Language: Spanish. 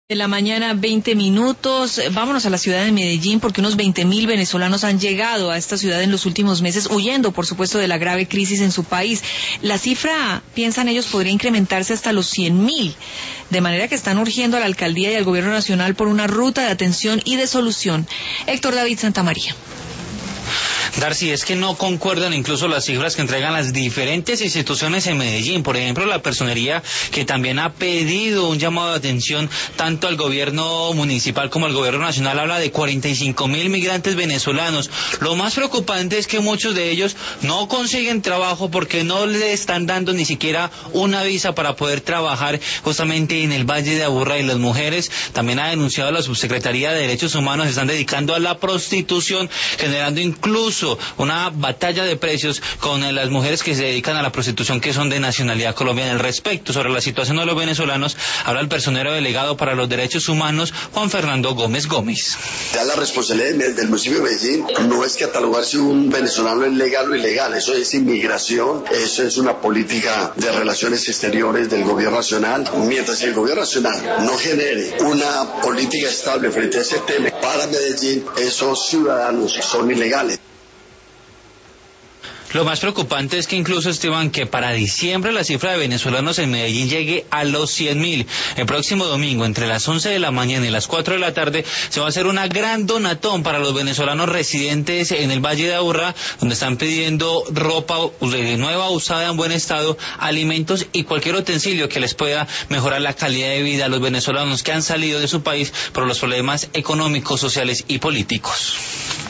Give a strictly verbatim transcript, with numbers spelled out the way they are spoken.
De la mañana, veinte minutos. Vámonos a la ciudad de Medellín porque unos veinte mil venezolanos han llegado a esta ciudad en los últimos meses, huyendo, por supuesto, de la grave crisis en su país. La cifra, piensan ellos, podría incrementarse hasta los cien mil. De manera que están urgiendo a la alcaldía y al gobierno nacional por una ruta de atención y de solución. Héctor David Santamaría. Darcy, es que no concuerdan incluso las cifras que entregan las diferentes instituciones en Medellín. Por ejemplo, la personería, que también ha pedido un llamado de atención tanto al gobierno municipal como al gobierno nacional, habla de cuarenta y cinco mil migrantes venezolanos. Lo más preocupante es que muchos de ellos no consiguen trabajo porque no le están dando ni siquiera una visa para poder trabajar justamente en el Valle de Aburrá. Y las mujeres, también ha denunciado la Subsecretaría de Derechos Humanos, se están dedicando a la prostitución, generando incluso una batalla de precios con las mujeres que se dedican a la prostitución, que son de nacionalidad colombiana. Al respecto, sobre la situación de los venezolanos, habla el personero delegado para los derechos humanos, Juan Fernando Gómez Gómez. Ya la responsabilidad del municipio de Medellín no es catalogar si un venezolano es legal o ilegal, eso es inmigración, eso es una política de relaciones exteriores del gobierno nacional. Mientras el gobierno nacional no genere una política estable frente a ese tema, para Medellín esos ciudadanos son ilegales. Lo más preocupante es que incluso estiman que para diciembre la cifra de venezolanos en Medellín llegue a los cien mil. El próximo domingo, entre las once de la mañana y las cuatro de la tarde, se va a hacer una gran donatón para los venezolanos residentes en el Valle de Aburrá, donde están pidiendo ropa nueva, usada, en buen estado, alimentos y cualquier utensilio que les pueda mejorar la calidad de vida a los venezolanos que han salido de su país por los problemas económicos, sociales y políticos.